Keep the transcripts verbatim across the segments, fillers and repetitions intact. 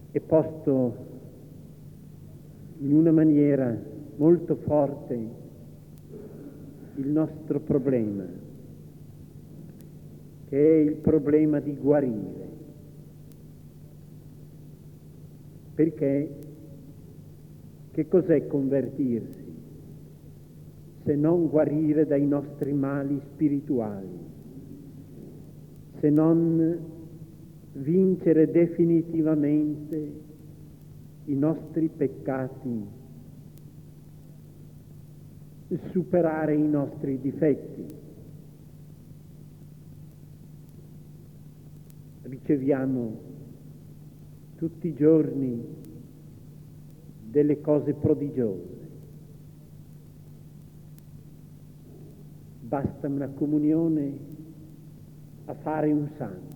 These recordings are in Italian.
è posto in una maniera molto forte il nostro problema, che è il problema di guarire. Perché che cos'è convertirsi se non guarire dai nostri mali spirituali, se non vincere definitivamente i nostri peccati, superare i nostri difetti? Riceviamo tutti i giorni delle cose prodigiose. Basta una comunione a fare un santo.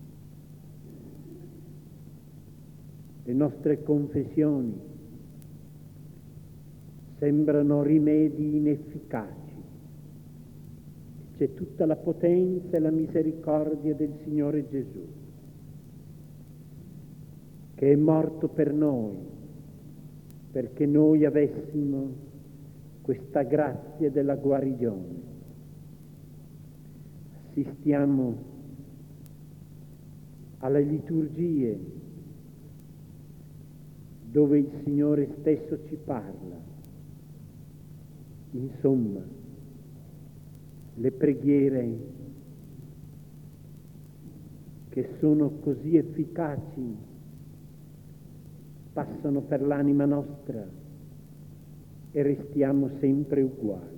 Le nostre confessioni sembrano rimedi inefficaci. C'è tutta la potenza e la misericordia del Signore Gesù, che è morto per noi, perché noi avessimo questa grazia della guarigione. Assistiamo alle liturgie dove il Signore stesso ci parla. Insomma, le preghiere che sono così efficaci passano per l'anima nostra e restiamo sempre uguali.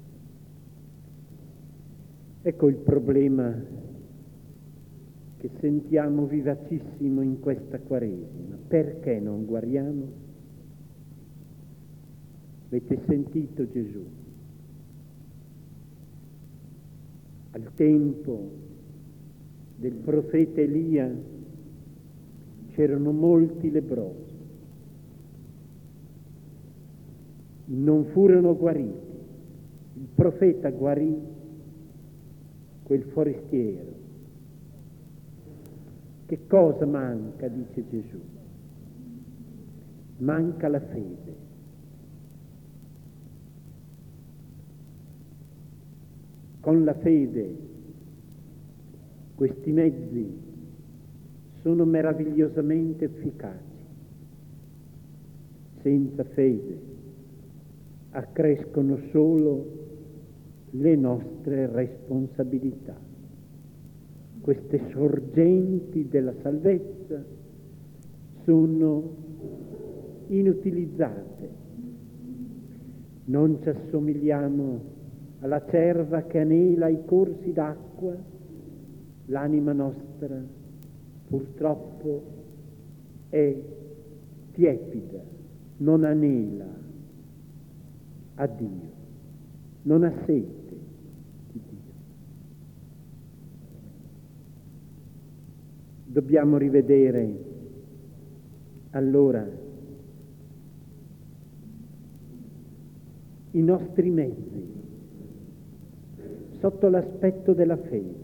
Ecco il problema che sentiamo vivacissimo in questa Quaresima. Perché non guariamo? Avete sentito Gesù? Al tempo del profeta Elia c'erano molti lebbrosi. Non furono guariti. Il profeta guarì quel forestiero. Che cosa manca, dice Gesù? Manca la fede. Con la fede questi mezzi sono meravigliosamente efficaci. Senza fede accrescono solo le nostre responsabilità. Queste sorgenti della salvezza sono inutilizzate. Non ci assomigliamo alla cerva che anela i corsi d'acqua. L'anima nostra purtroppo è tiepida, non anela a Dio, non ha sete di Dio. Dobbiamo rivedere allora i nostri mezzi sotto l'aspetto della fede.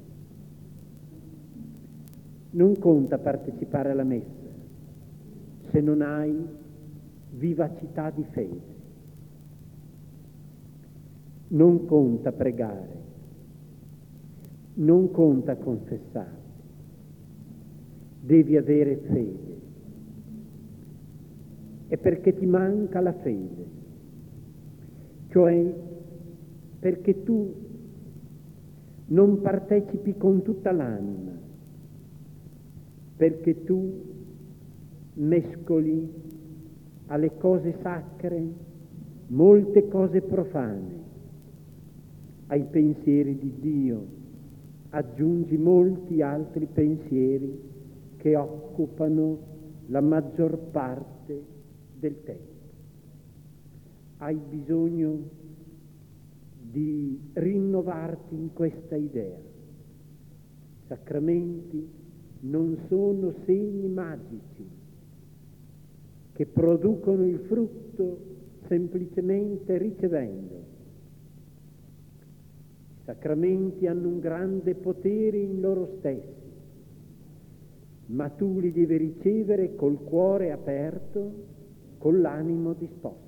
Non conta partecipare alla messa se non hai vivacità di fede. Non conta pregare, non conta confessare. Devi avere fede. È perché ti manca la fede, cioè perché tu non partecipi con tutta l'anima, perché tu mescoli alle cose sacre molte cose profane, ai pensieri di Dio aggiungi molti altri pensieri che occupano la maggior parte del tempo. Hai bisogno di rinnovarti in questa idea. Sacramenti non sono segni magici che producono il frutto semplicemente ricevendo. I sacramenti hanno un grande potere in loro stessi. ma tu li devi ricevere col cuore aperto, con l'animo disposto.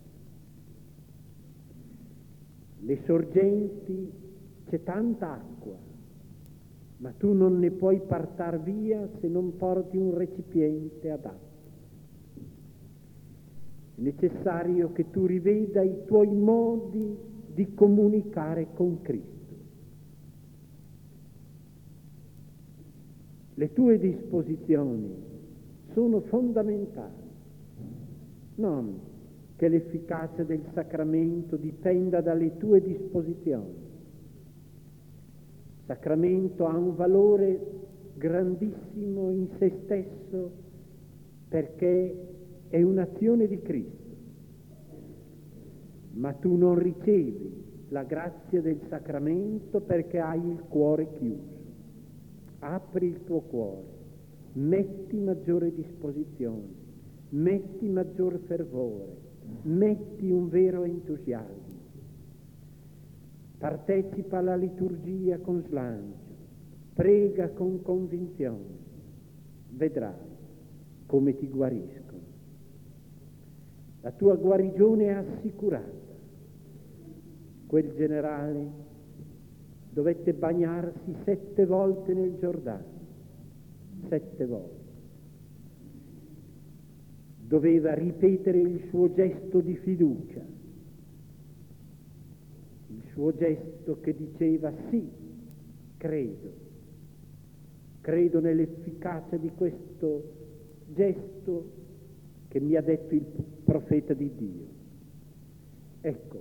Le sorgenti, c'è tanta acqua, ma tu non ne puoi portar via se non porti un recipiente adatto. È necessario che tu riveda i tuoi modi di comunicare con Cristo. Le tue disposizioni sono fondamentali, non che l'efficacia del sacramento dipenda dalle tue disposizioni. Il sacramento ha un valore grandissimo in se stesso perché è un'azione di Cristo, ma tu non ricevi la grazia del sacramento perché hai il cuore chiuso. Apri il tuo cuore, metti maggiore disposizione, metti maggior fervore, metti un vero entusiasmo. Partecipa alla liturgia con slancio, prega con convinzione, vedrai come ti guariscono. La tua guarigione è assicurata. Quel generale dovette bagnarsi sette volte nel Giordano, sette volte. Doveva ripetere il suo gesto di fiducia, il suo gesto che diceva sì, credo, credo nell'efficacia di questo gesto che mi ha detto il profeta di Dio. Ecco,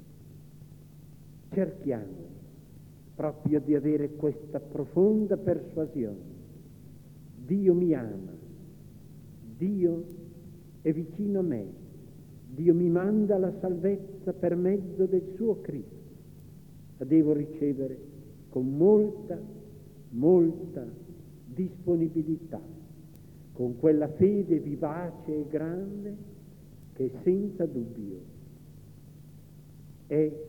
cerchiamo proprio di avere questa profonda persuasione. Dio mi ama, Dio è vicino a me, Dio mi manda la salvezza per mezzo del suo Cristo. La devo ricevere con molta, molta disponibilità, con quella fede vivace e grande che senza dubbio è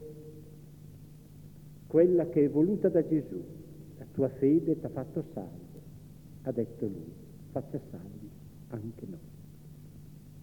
quella che è voluta da Gesù. La tua fede ti ha fatto salvo, ha detto lui, faccia salvi anche noi.